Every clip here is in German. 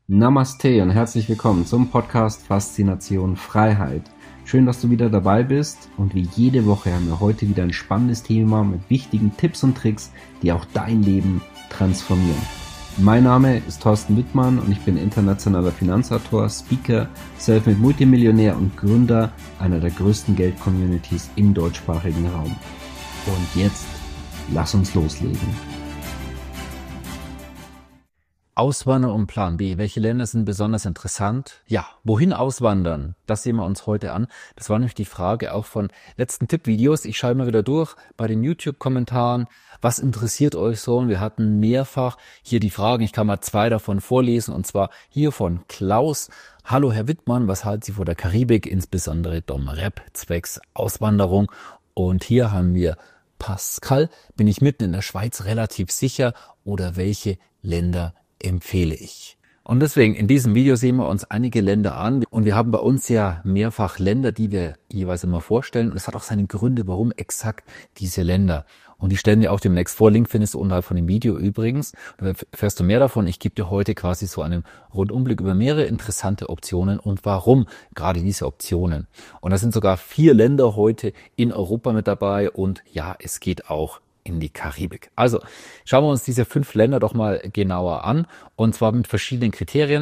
Namaste und herzlich willkommen zum Podcast Faszination Freiheit. Schön, dass du wieder dabei bist und wie jede Woche haben wir heute wieder ein spannendes Thema mit wichtigen Tipps und Tricks, die auch dein Leben transformieren. Mein Name ist Thorsten Wittmann und ich bin internationaler Finanzautor, Speaker, Selfmade Multimillionär und Gründer einer der größten Geld-Communities im deutschsprachigen Raum. Und jetzt, lass uns loslegen. Auswandern und Plan B. Welche Länder sind besonders interessant? Ja, wohin auswandern? Das sehen wir uns heute an. Das war nämlich die Frage auch von letzten Tippvideos. Ich schaue mal wieder durch bei den YouTube-Kommentaren. Was interessiert euch so? Und wir hatten mehrfach hier die Fragen. Ich kann mal 2 davon vorlesen. Und zwar hier von Klaus. Hallo Herr Wittmann, was halten Sie von der Karibik, insbesondere Dom Rep, zwecks Auswanderung? Und hier haben wir Pascal. Bin ich mitten in der Schweiz relativ sicher? Oder welche Länder empfehle ich? Und deswegen, in diesem Video sehen wir uns einige Länder an und wir haben bei uns ja mehrfach Länder, die wir jeweils immer vorstellen und es hat auch seine Gründe, warum exakt diese Länder. Und die stellen wir auch demnächst vor. Link findest du unterhalb von dem Video übrigens. Da erfährst du mehr davon. Ich gebe dir heute quasi so einen Rundumblick über mehrere interessante Optionen und warum gerade diese Optionen. Und da sind sogar 4 Länder heute in Europa mit dabei und ja, es geht auch in die Karibik. Also schauen wir uns diese 5 Länder doch mal genauer an und zwar mit verschiedenen Kriterien.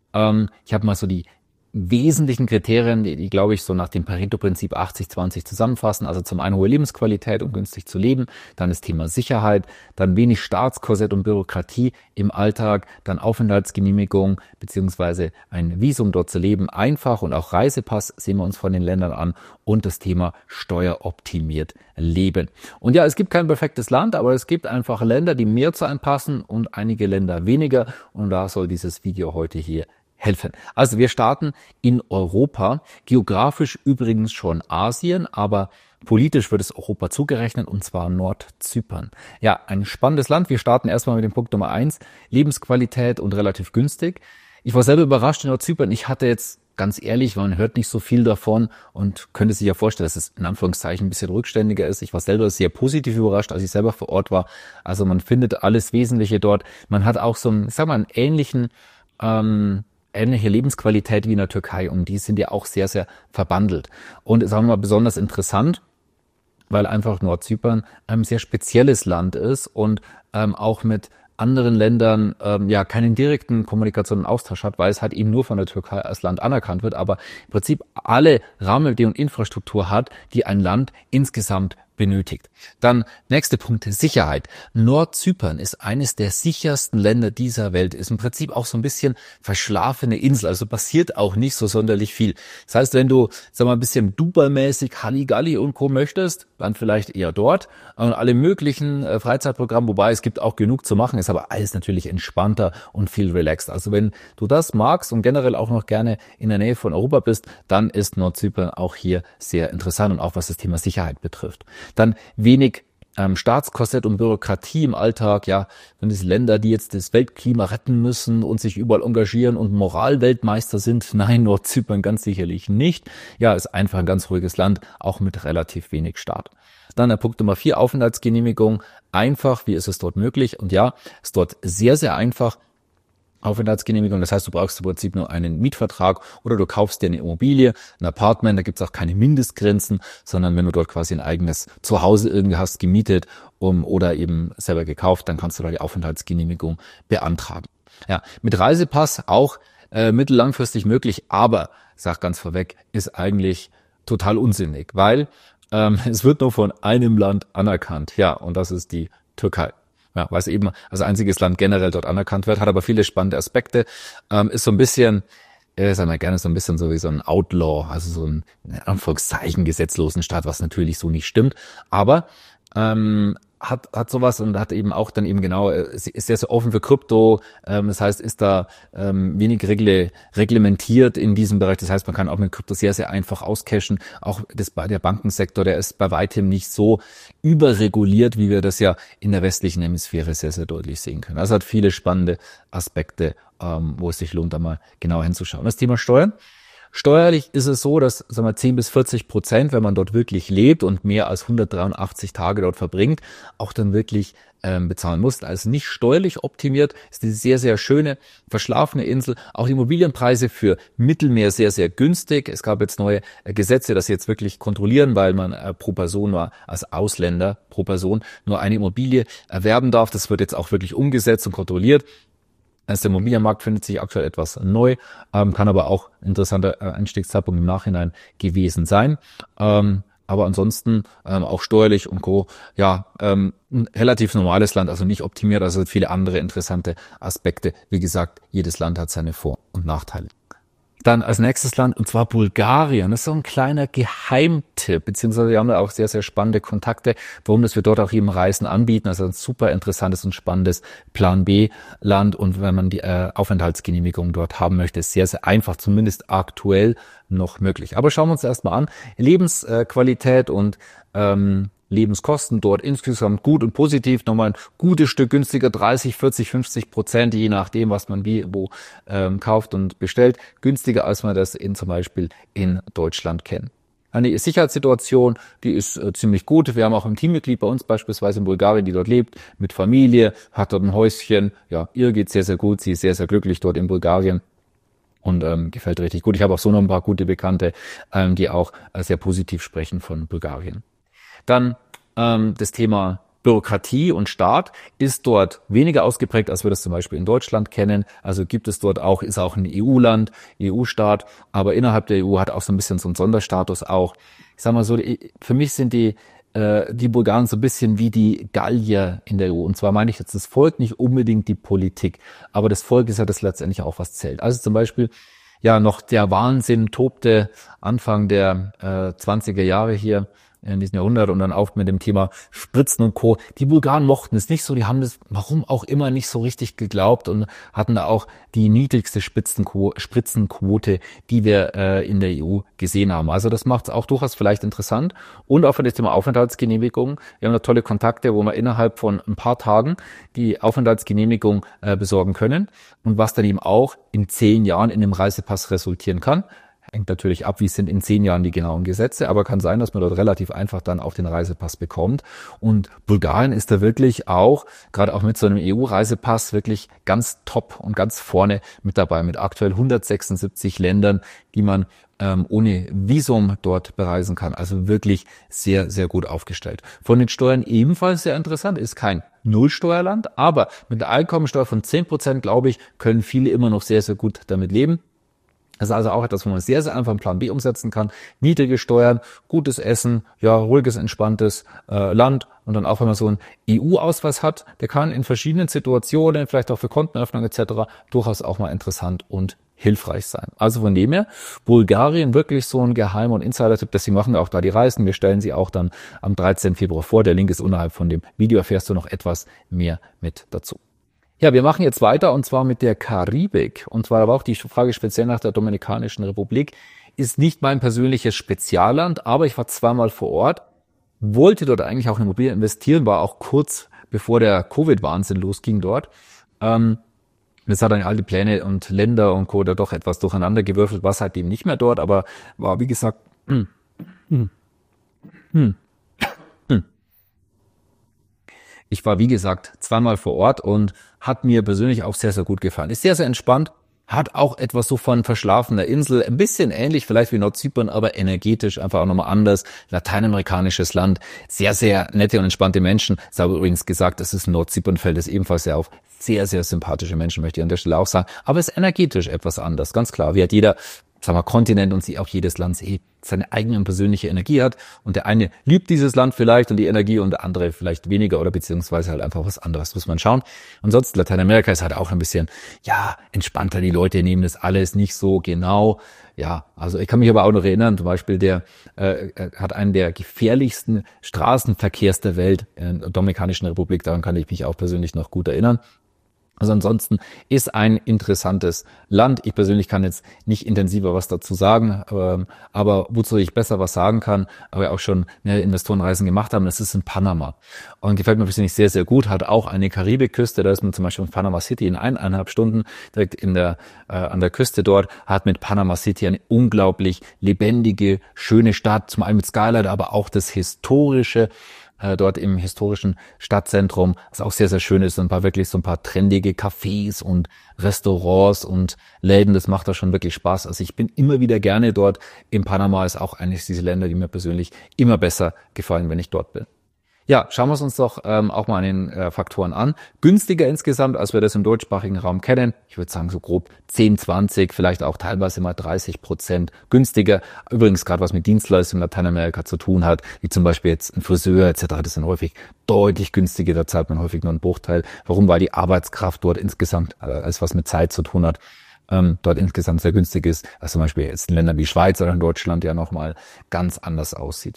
Ich habe mal so die wesentlichen Kriterien, die glaube ich so nach dem Pareto-Prinzip 80-20 zusammenfassen. Also zum einen hohe Lebensqualität, um günstig zu leben, dann das Thema Sicherheit, dann wenig Staatskorsett und Bürokratie im Alltag, dann Aufenthaltsgenehmigung beziehungsweise ein Visum dort zu leben, einfach und auch Reisepass sehen wir uns von den Ländern an und das Thema steueroptimiert leben. Und ja, es gibt kein perfektes Land, aber es gibt einfach Länder, die mehr zu einem passen und einige Länder weniger und da soll dieses Video heute hier helfen. Also wir starten in Europa, geografisch übrigens schon Asien, aber politisch wird es Europa zugerechnet und zwar Nordzypern. Ja, ein spannendes Land. Wir starten erstmal mit dem Punkt Nummer 1, Lebensqualität und relativ günstig. Ich war selber überrascht in Nordzypern. Ich hatte jetzt, ganz ehrlich, man hört nicht so viel davon und könnte sich ja vorstellen, dass es in Anführungszeichen ein bisschen rückständiger ist. Ich war selber sehr positiv überrascht, als ich selber vor Ort war. Also man findet alles Wesentliche dort. Man hat auch so einen, ich sag mal, einen ähnliche Lebensqualität wie in der Türkei und die sind ja auch sehr, sehr verbandelt. Und ist auch nochmal besonders interessant, weil einfach Nordzypern ein sehr spezielles Land ist und auch mit anderen Ländern ja keinen direkten Kommunikation und Austausch hat, weil es halt eben nur von der Türkei als Land anerkannt wird, aber im Prinzip alle Rahmenbedingungen und Infrastruktur hat, die ein Land insgesamt benötigt. Dann nächste Punkt, Sicherheit. Nordzypern ist eines der sichersten Länder dieser Welt, ist im Prinzip auch so ein bisschen verschlafene Insel, also passiert auch nicht so sonderlich viel. Das heißt, wenn du, sag mal, ein bisschen Dubai-mäßig Halligalli und Co. möchtest, dann vielleicht eher dort und alle möglichen Freizeitprogramme, wobei es gibt auch genug zu machen, ist aber alles natürlich entspannter und viel relaxed. Also wenn du das magst und generell auch noch gerne in der Nähe von Europa bist, dann ist Nordzypern auch hier sehr interessant und auch was das Thema Sicherheit betrifft. Dann wenig Staatskorsett und Bürokratie im Alltag, ja, wenn es Länder, die jetzt das Weltklima retten müssen und sich überall engagieren und Moralweltmeister sind, nein, Nordzypern ganz sicherlich nicht. Ja, ist einfach ein ganz ruhiges Land, auch mit relativ wenig Staat. Dann der Punkt Nummer 4, Aufenthaltsgenehmigung. Einfach, wie ist es dort möglich? Und ja, ist dort sehr, sehr einfach. Aufenthaltsgenehmigung, das heißt, du brauchst im Prinzip nur einen Mietvertrag oder du kaufst dir eine Immobilie, ein Apartment, da gibt's auch keine Mindestgrenzen, sondern wenn du dort quasi ein eigenes Zuhause irgendwie hast, gemietet oder eben selber gekauft, dann kannst du da die Aufenthaltsgenehmigung beantragen. Ja, mit Reisepass auch mittellangfristig möglich, aber, sag ganz vorweg, ist eigentlich total unsinnig, weil es wird nur von einem Land anerkannt, ja, und das ist die Türkei. Ja, weil es eben als einziges Land generell dort anerkannt wird, hat aber viele spannende Aspekte, ist so ein bisschen, sagen wir gerne so ein bisschen so wie so ein Outlaw, also so ein, in Anführungszeichen, gesetzlosen Staat, was natürlich so nicht stimmt, aber hat sowas und hat eben auch dann eben genau, ist sehr, sehr offen für Krypto, das heißt, ist da wenig reglementiert in diesem Bereich, das heißt, man kann auch mit Krypto sehr, sehr einfach auscashen, auch der Bankensektor, der ist bei weitem nicht so überreguliert, wie wir das ja in der westlichen Hemisphäre sehr, sehr deutlich sehen können. Also hat viele spannende Aspekte, wo es sich lohnt, da mal genauer hinzuschauen. Das Thema Steuern. Steuerlich ist es so, dass, 10-40%, wenn man dort wirklich lebt und mehr als 183 Tage dort verbringt, auch dann wirklich bezahlen muss. Also nicht steuerlich optimiert, ist eine sehr, sehr schöne, verschlafene Insel. Auch die Immobilienpreise für Mittelmeer sehr, sehr günstig. Es gab jetzt neue Gesetze, dass sie jetzt wirklich kontrollieren, weil man pro Person nur als Ausländer pro Person nur eine Immobilie erwerben darf. Das wird jetzt auch wirklich umgesetzt und kontrolliert. Also der Immobilienmarkt findet sich aktuell etwas neu, kann aber auch ein interessanter Einstiegszeitpunkt im Nachhinein gewesen sein. Aber ansonsten auch steuerlich und Co. Ein relativ normales Land, also nicht optimiert, also viele andere interessante Aspekte. Wie gesagt, jedes Land hat seine Vor- und Nachteile. Dann als nächstes Land, und zwar Bulgarien. Das ist so ein kleiner Geheimtipp, beziehungsweise wir haben da auch sehr, sehr spannende Kontakte, warum das wir dort auch eben Reisen anbieten. Also ein super interessantes und spannendes Plan-B-Land. Und wenn man die Aufenthaltsgenehmigung dort haben möchte, ist sehr, sehr einfach, zumindest aktuell noch möglich. Aber schauen wir uns erstmal an. Lebensqualität und Lebenskosten dort insgesamt gut und positiv, nochmal ein gutes Stück günstiger, 30, 40, 50%, je nachdem, was man wie wo kauft und bestellt, günstiger, als man das zum Beispiel in Deutschland kennt. Eine Sicherheitssituation, die ist ziemlich gut. Wir haben auch ein Teammitglied bei uns beispielsweise in Bulgarien, die dort lebt, mit Familie, hat dort ein Häuschen. Ja, ihr geht's sehr, sehr gut. Sie ist sehr, sehr glücklich dort in Bulgarien. Und gefällt richtig gut. Ich habe auch so noch ein paar gute Bekannte, die auch sehr positiv sprechen von Bulgarien. Dann das Thema Bürokratie und Staat ist dort weniger ausgeprägt, als wir das zum Beispiel in Deutschland kennen. Also gibt es dort auch, ist auch ein EU-Land, EU-Staat, aber innerhalb der EU hat auch so ein bisschen so einen Sonderstatus auch. Ich sag mal so, für mich sind die Bulgaren so ein bisschen wie die Gallier in der EU. Und zwar meine ich jetzt das Volk, nicht unbedingt die Politik. Aber das Volk ist ja das letztendlich auch, was zählt. Also zum Beispiel, noch der Wahnsinn tobte Anfang der 20er Jahre hier in diesem Jahrhundert und dann auch mit dem Thema Spritzen und Co. Die Bulgaren mochten es nicht so, die haben das, warum auch immer, nicht so richtig geglaubt und hatten da auch die niedrigste Spritzenquote, die wir in der EU gesehen haben. Also das macht es auch durchaus vielleicht interessant. Und auch für das Thema Aufenthaltsgenehmigung. Wir haben da tolle Kontakte, wo wir innerhalb von ein paar Tagen die Aufenthaltsgenehmigung besorgen können und was dann eben auch in 10 Jahren in einem Reisepass resultieren kann. Hängt natürlich ab, wie sind in 10 Jahren die genauen Gesetze, aber kann sein, dass man dort relativ einfach dann auch den Reisepass bekommt. Und Bulgarien ist da wirklich auch, gerade auch mit so einem EU-Reisepass, wirklich ganz top und ganz vorne mit dabei, mit aktuell 176 Ländern, die man ohne Visum dort bereisen kann. Also wirklich sehr, sehr gut aufgestellt. Von den Steuern ebenfalls sehr interessant, ist kein Nullsteuerland, aber mit der Einkommensteuer von 10%, glaube ich, können viele immer noch sehr, sehr gut damit leben. Das ist also auch etwas, wo man sehr, sehr einfach einen Plan B umsetzen kann. Niedrige Steuern, gutes Essen, ruhiges, entspanntes Land. Und dann auch, wenn man so einen EU-Ausweis hat, der kann in verschiedenen Situationen, vielleicht auch für Kontenöffnung etc., durchaus auch mal interessant und hilfreich sein. Also von dem her, Bulgarien wirklich so ein geheimer und Insider-Tipp. Deswegen machen wir auch da die Reisen. Wir stellen sie auch dann am 13. Februar vor. Der Link ist unterhalb von dem Video. Erfährst du noch etwas mehr mit dazu. Ja, wir machen jetzt weiter und zwar mit der Karibik. Und zwar aber auch die Frage speziell nach der Dominikanischen Republik. Ist nicht mein persönliches Spezialland, aber ich war zweimal vor Ort, wollte dort eigentlich auch in Immobilien investieren, war auch kurz bevor der Covid-Wahnsinn losging dort. Das hat dann all die Pläne und Länder und Co. da doch etwas durcheinander gewürfelt, war seitdem nicht mehr dort, aber war wie gesagt Ich war, wie gesagt, zweimal vor Ort und hat mir persönlich auch sehr, sehr gut gefallen. Ist sehr, sehr entspannt, hat auch etwas so von verschlafener Insel, ein bisschen ähnlich vielleicht wie Nordzypern, aber energetisch einfach auch nochmal anders. Lateinamerikanisches Land, sehr, sehr nette und entspannte Menschen. Ich habe übrigens gesagt, das ist ein Nordzypernfeld, das ebenfalls sehr auf sehr, sehr sympathische Menschen, möchte ich an der Stelle auch sagen. Aber es ist energetisch etwas anders, ganz klar. Wie hat jeder Kontinent und auch jedes Land seine eigene und persönliche Energie hat. Und der eine liebt dieses Land vielleicht und die Energie und der andere vielleicht weniger oder beziehungsweise halt einfach was anderes, muss man schauen. Ansonsten Lateinamerika ist halt auch ein bisschen, entspannter. Die Leute nehmen das alles nicht so genau. Ja, also ich kann mich aber auch noch erinnern, zum Beispiel der hat einen der gefährlichsten Straßenverkehrs der Welt in der Dominikanischen Republik. Daran kann ich mich auch persönlich noch gut erinnern. Also ansonsten ist ein interessantes Land. Ich persönlich kann jetzt nicht intensiver was dazu sagen, aber wozu ich besser was sagen kann, aber auch schon mehrere Investorenreisen gemacht haben, das ist in Panama. Und gefällt mir persönlich sehr, sehr gut. Hat auch eine Karibikküste, da ist man zum Beispiel in Panama City in 1,5 Stunden direkt an der Küste dort, hat mit Panama City eine unglaublich lebendige, schöne Stadt, zum einen mit Skyline, aber auch das Historische, dort im historischen Stadtzentrum, was auch sehr, sehr schön ist, ein paar trendige Cafés und Restaurants und Läden, das macht da schon wirklich Spaß. Also ich bin immer wieder gerne dort. In Panama ist auch eines dieser Länder, die mir persönlich immer besser gefallen, wenn ich dort bin. Ja, schauen wir es uns doch auch mal an den Faktoren an. Günstiger insgesamt, als wir das im deutschsprachigen Raum kennen. Ich würde sagen so grob 10, 20, vielleicht auch teilweise mal 30% günstiger. Übrigens gerade was mit Dienstleistungen in Lateinamerika zu tun hat, wie zum Beispiel jetzt ein Friseur etc. Das sind häufig deutlich günstiger, da zahlt man häufig nur einen Bruchteil. Warum? Weil die Arbeitskraft dort insgesamt, alles was mit Zeit zu tun hat, dort insgesamt sehr günstig ist, als zum Beispiel jetzt in Ländern wie Schweiz oder in Deutschland ja nochmal ganz anders aussieht.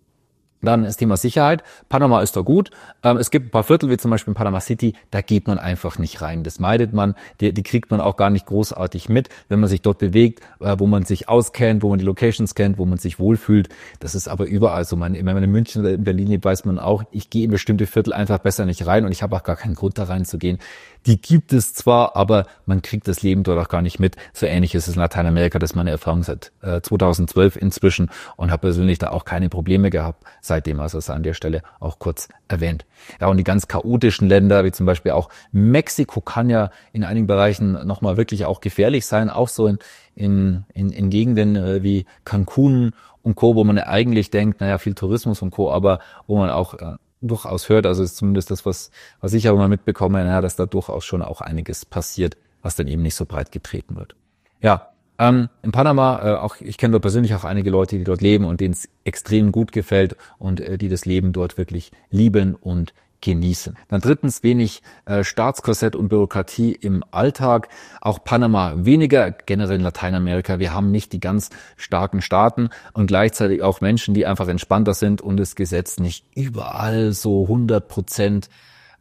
Dann das Thema Sicherheit. Panama ist da gut. Es gibt ein paar Viertel, wie zum Beispiel in Panama City, da geht man einfach nicht rein. Das meidet man. Die kriegt man auch gar nicht großartig mit, wenn man sich dort bewegt, wo man sich auskennt, wo man die Locations kennt, wo man sich wohlfühlt. Das ist aber überall so. Wenn man in München oder in Berlin lebt, weiß man auch, ich gehe in bestimmte Viertel einfach besser nicht rein und ich habe auch gar keinen Grund da reinzugehen. Die gibt es zwar, aber man kriegt das Leben dort auch gar nicht mit. So ähnlich ist es in Lateinamerika, das ist meine Erfahrung seit 2012 inzwischen und habe persönlich da auch keine Probleme gehabt seitdem, also das an der Stelle auch kurz erwähnt. Ja, und die ganz chaotischen Länder, wie zum Beispiel auch Mexiko, kann ja in einigen Bereichen nochmal wirklich auch gefährlich sein, auch so in Gegenden wie Cancun und Co., wo man eigentlich denkt, naja, viel Tourismus und Co., aber wo man auch durchaus hört, also ist zumindest das, was ich aber mal mitbekomme, ja, dass da durchaus schon auch einiges passiert, was dann eben nicht so breit getreten wird. Ja, in Panama, auch ich kenne dort persönlich auch einige Leute, die dort leben und denen es extrem gut gefällt und die das Leben dort wirklich lieben und genießen. Dann drittens wenig Staatskorsett und Bürokratie im Alltag. Auch Panama weniger, generell in Lateinamerika. Wir haben nicht die ganz starken Staaten und gleichzeitig auch Menschen, die einfach entspannter sind und das Gesetz nicht überall so 100%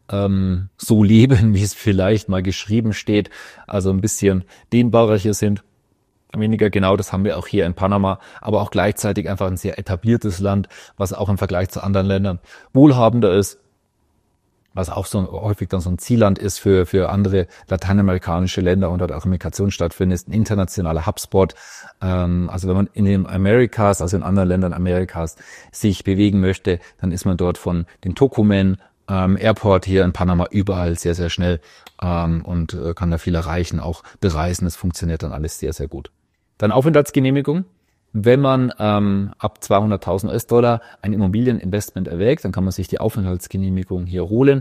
so leben, wie es vielleicht mal geschrieben steht. Also ein bisschen dehnbarer hier sind. Weniger genau, das haben wir auch hier in Panama, aber auch gleichzeitig einfach ein sehr etabliertes Land, was auch im Vergleich zu anderen Ländern wohlhabender ist, was auch so häufig dann so ein Zielland ist für andere lateinamerikanische Länder und dort auch Migration stattfindet, ist ein internationaler Hubspot. Also wenn man in den Americas, also in anderen Ländern Amerikas sich bewegen möchte, dann ist man dort von den Tocumen Airport hier in Panama überall sehr, sehr schnell und kann da viel erreichen, auch bereisen. Das funktioniert dann alles sehr, sehr gut. Dann Aufenthaltsgenehmigung. Wenn man ab 200.000 US-Dollar ein Immobilieninvestment erwägt, dann kann man sich die Aufenthaltsgenehmigung hier holen.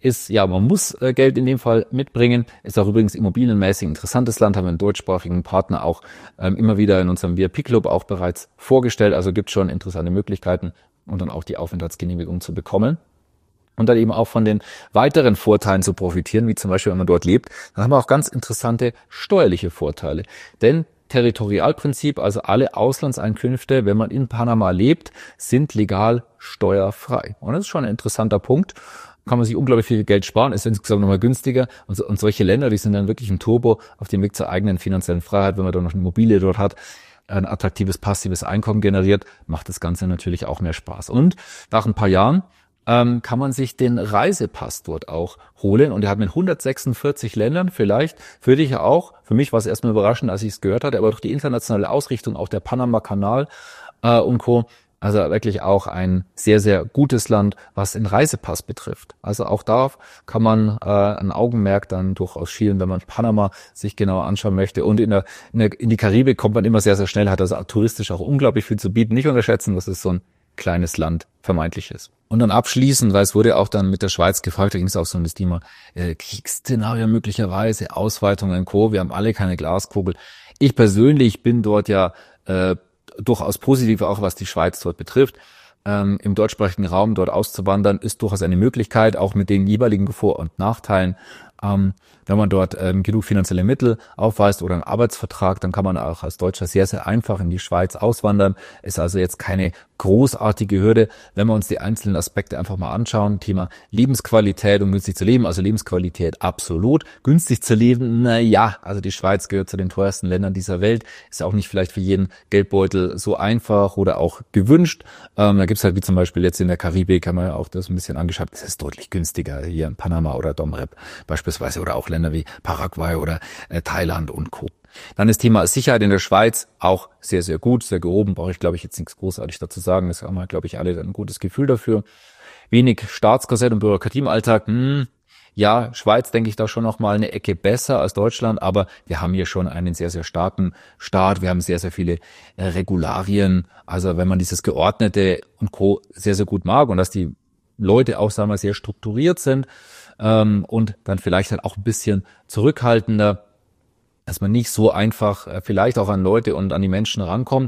Man muss Geld in dem Fall mitbringen. Ist auch übrigens immobilienmäßig ein interessantes Land, haben wir einen deutschsprachigen Partner auch immer wieder in unserem VIP-Club auch bereits vorgestellt. Also gibt schon interessante Möglichkeiten, um dann auch die Aufenthaltsgenehmigung zu bekommen. Und dann eben auch von den weiteren Vorteilen zu profitieren, wie zum Beispiel, wenn man dort lebt. Dann haben wir auch ganz interessante steuerliche Vorteile. Denn Territorialprinzip, also alle Auslandseinkünfte, wenn man in Panama lebt, sind legal steuerfrei. Und das ist schon ein interessanter Punkt. Kann man sich unglaublich viel Geld sparen, ist insgesamt nochmal günstiger. Und solche Länder, die sind dann wirklich ein Turbo auf dem Weg zur eigenen finanziellen Freiheit, wenn man dann noch eine Immobilie dort hat, ein attraktives passives Einkommen generiert, macht das Ganze natürlich auch mehr Spaß. Und nach ein paar Jahren kann man sich den Reisepass dort auch holen. Und der hat mit 146 Ländern vielleicht, für dich auch, für mich war es erstmal überraschend, als ich es gehört hatte, aber durch die internationale Ausrichtung, auch der Panama-Kanal und Co., also wirklich auch ein sehr, sehr gutes Land, was den Reisepass betrifft. Also auch darauf kann man ein Augenmerk dann durchaus schielen, wenn man Panama sich genauer anschauen möchte. Und in die Karibik kommt man immer sehr, sehr schnell, hat also touristisch auch unglaublich viel zu bieten. Nicht unterschätzen, dass es so ein kleines Land vermeintlich ist. Und dann abschließend, weil es wurde auch dann mit der Schweiz gefragt, da ging es auch so um das Thema Kriegsszenario möglicherweise, Ausweitungen und Co. Wir haben alle keine Glaskugel. Ich persönlich bin dort ja durchaus positiv, auch was die Schweiz dort betrifft. Im deutschsprachigen Raum dort auszuwandern, ist durchaus eine Möglichkeit, auch mit den jeweiligen Vor- und Nachteilen. Wenn man dort genug finanzielle Mittel aufweist oder einen Arbeitsvertrag, dann kann man auch als Deutscher sehr, sehr einfach in die Schweiz auswandern. Ist also jetzt keine großartige Hürde, wenn wir uns die einzelnen Aspekte einfach mal anschauen. Thema Lebensqualität und günstig zu leben. Also Lebensqualität absolut. Günstig zu leben, also die Schweiz gehört zu den teuersten Ländern dieser Welt. Ist auch nicht vielleicht für jeden Geldbeutel so einfach oder auch gewünscht. Da gibt's halt wie zum Beispiel jetzt in der Karibik, haben wir ja auch das ein bisschen angeschaut. Es ist deutlich günstiger hier in Panama oder Dom Rep beispielsweise oder auch Länder wie Paraguay oder Thailand und Co. Dann das Thema Sicherheit in der Schweiz auch sehr, sehr gut, sehr gehoben. Brauche ich, glaube ich, jetzt nichts großartig dazu sagen. Das haben wir, glaube ich, alle ein gutes Gefühl dafür. Wenig Staatskorsett und Bürokratie im Alltag. Ja, Schweiz denke ich da schon noch mal eine Ecke besser als Deutschland, aber wir haben hier schon einen sehr, sehr starken Staat. Wir haben sehr, sehr viele Regularien. Also wenn man dieses Geordnete und Co. sehr, sehr gut mag und dass die Leute auch, sagen wir, sehr strukturiert sind und dann vielleicht halt auch ein bisschen zurückhaltender, dass man nicht so einfach vielleicht auch an Leute und an die Menschen rankommt,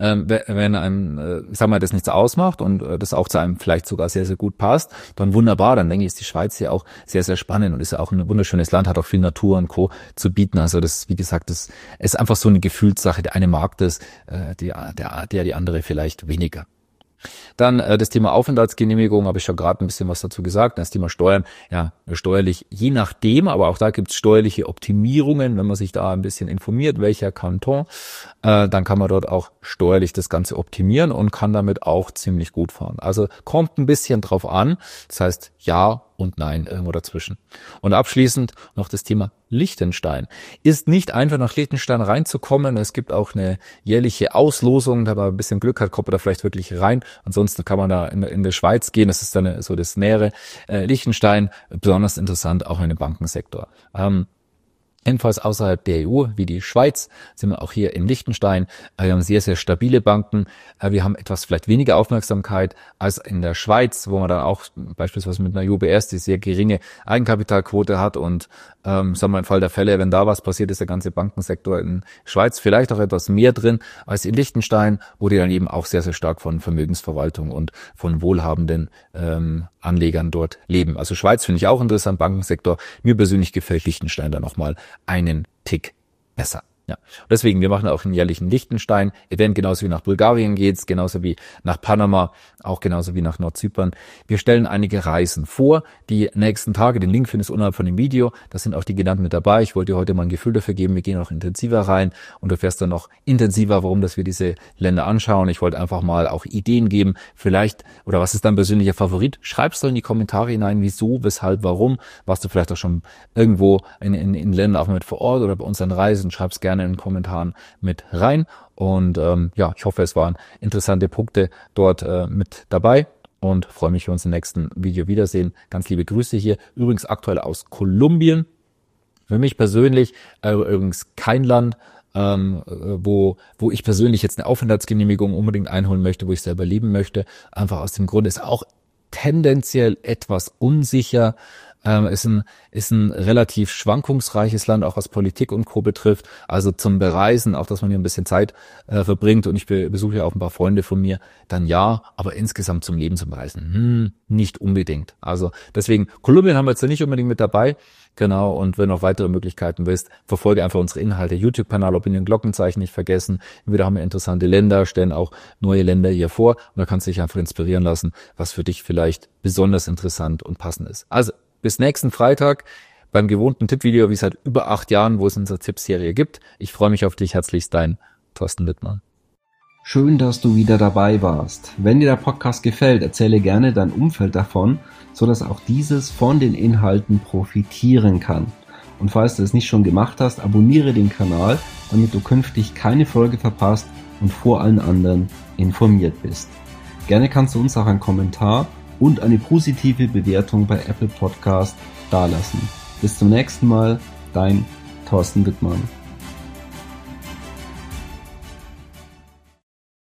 wenn einem, das nichts ausmacht und das auch zu einem vielleicht sogar sehr, sehr gut passt, dann wunderbar, dann denke ich, ist die Schweiz ja auch sehr, sehr spannend und ist ja auch ein wunderschönes Land, hat auch viel Natur und Co. zu bieten. Also das, wie gesagt, das ist einfach so eine Gefühlssache. Der eine mag das, die andere vielleicht weniger. Dann das Thema Aufenthaltsgenehmigung, habe ich schon gerade ein bisschen was dazu gesagt. Das Thema Steuern, ja, steuerlich je nachdem, aber auch da gibt es steuerliche Optimierungen, wenn man sich da ein bisschen informiert, welcher Kanton, dann kann man dort auch steuerlich das Ganze optimieren und kann damit auch ziemlich gut fahren. Also kommt ein bisschen drauf an, das heißt ja und nein, irgendwo dazwischen. Und abschließend noch das Thema Liechtenstein. Ist nicht einfach nach Liechtenstein reinzukommen. Es gibt auch eine jährliche Auslosung, da man ein bisschen Glück hat, kommt man da vielleicht wirklich rein. Ansonsten kann man da in der Schweiz gehen. Das ist dann so das nähere Liechtenstein. Besonders interessant auch in dem Bankensektor. Ebenfalls außerhalb der EU, wie die Schweiz, sind wir auch hier in Liechtenstein. Wir haben sehr, sehr stabile Banken. Wir haben etwas vielleicht weniger Aufmerksamkeit als in der Schweiz, wo man dann auch beispielsweise mit einer UBS die sehr geringe Eigenkapitalquote hat und sagen wir im Fall der Fälle, wenn da was passiert, ist der ganze Bankensektor in Schweiz vielleicht auch etwas mehr drin als in Liechtenstein, wo die dann eben auch sehr, sehr stark von Vermögensverwaltung und von wohlhabenden Anlegern dort leben. Also Schweiz finde ich auch interessant, Bankensektor. Mir persönlich gefällt Liechtenstein da nochmal einen Tick besser. Ja, deswegen, wir machen auch einen jährlichen Liechtenstein-Event, genauso wie nach Bulgarien geht's, genauso wie nach Panama, auch genauso wie nach Nordzypern. Wir stellen einige Reisen vor, die nächsten Tage, den Link findest du unterhalb von dem Video, da sind auch die genannten mit dabei. Ich wollte dir heute mal ein Gefühl dafür geben, wir gehen noch intensiver rein und du fährst dann noch intensiver, warum dass wir diese Länder anschauen. Ich wollte einfach mal auch Ideen geben, vielleicht, oder was ist dein persönlicher Favorit? Schreib's doch in die Kommentare hinein, wieso, weshalb, warum. Warst du vielleicht auch schon irgendwo in Ländern auch mit vor Ort oder bei uns an Reisen? Schreib's gerne in den Kommentaren mit rein und ich hoffe, es waren interessante Punkte dort mit dabei und freue mich, wenn wir uns im nächsten Video wiedersehen. Ganz liebe Grüße hier, übrigens aktuell aus Kolumbien. Für mich persönlich übrigens kein Land, wo ich persönlich jetzt eine Aufenthaltsgenehmigung unbedingt einholen möchte, wo ich selber leben möchte. Einfach aus dem Grund, ist auch tendenziell etwas unsicher. Ist ein relativ schwankungsreiches Land, auch was Politik und Co. betrifft. Also zum Bereisen, auch dass man hier ein bisschen Zeit verbringt und ich besuche ja auch ein paar Freunde von mir, dann ja, aber insgesamt zum Leben, zum Reisen, nicht unbedingt. Also deswegen, Kolumbien haben wir jetzt nicht unbedingt mit dabei. Genau, und wenn du noch weitere Möglichkeiten willst, verfolge einfach unsere Inhalte, YouTube-Kanal, Opinion Glockenzeichen nicht vergessen. Wieder haben wir interessante Länder, stellen auch neue Länder hier vor und da kannst du dich einfach inspirieren lassen, was für dich vielleicht besonders interessant und passend ist. Also, bis nächsten Freitag beim gewohnten Tippvideo, wie seit über 8 Jahren, wo es unsere Tippserie gibt. Ich freue mich auf dich. Herzlichst dein Thorsten Wittmann. Schön, dass du wieder dabei warst. Wenn dir der Podcast gefällt, erzähle gerne dein Umfeld davon, sodass auch dieses von den Inhalten profitieren kann. Und falls du es nicht schon gemacht hast, abonniere den Kanal, damit du künftig keine Folge verpasst und vor allen anderen informiert bist. Gerne kannst du uns auch einen Kommentar und eine positive Bewertung bei Apple Podcast dalassen. Bis zum nächsten Mal, dein Thorsten Wittmann.